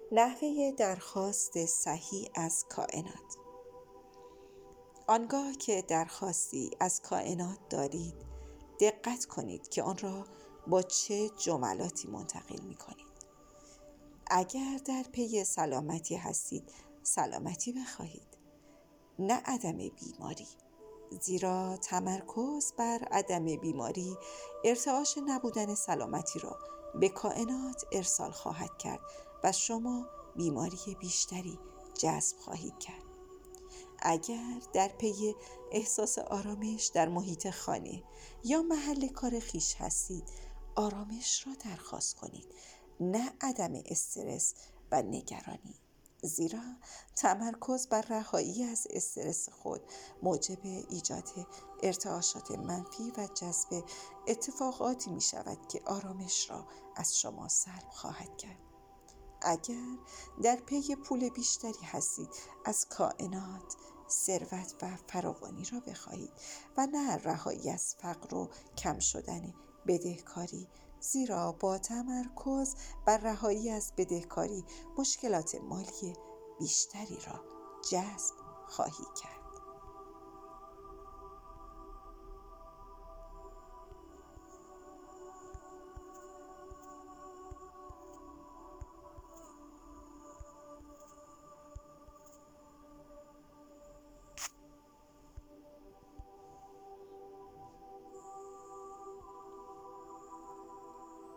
نحوه درخواست صحیح از کائنات. آنگاه که درخواستی از کائنات دارید، دقت کنید که آن را با چه جملاتی منتقل می کنید. اگر در پی سلامتی هستید، سلامتی بخواهید، نه عدم بیماری، زیرا تمرکز بر عدم بیماری ارتعاش نبودن سلامتی را به کائنات ارسال خواهد کرد و شما بیماری بیشتری جذب خواهید کرد. اگر در پی احساس آرامش در محیط خانه یا محل کار خویش هستید، آرامش را درخواست کنید، نه عدم استرس و نگرانی، زیرا تمرکز بر رهایی از استرس خود موجب ایجاد ارتعاشات منفی و جذب اتفاقاتی می شود که آرامش را از شما سلب خواهد کرد. اگر در پی پول بیشتری هستید، از کائنات ثروت و فراوانی را بخواهید و نه رهایی از فقر و کم شدن بدهکاری، زیرا با تمرکز بر رهایی از بدهکاری مشکلات مالی بیشتری را جذب خواهید کرد.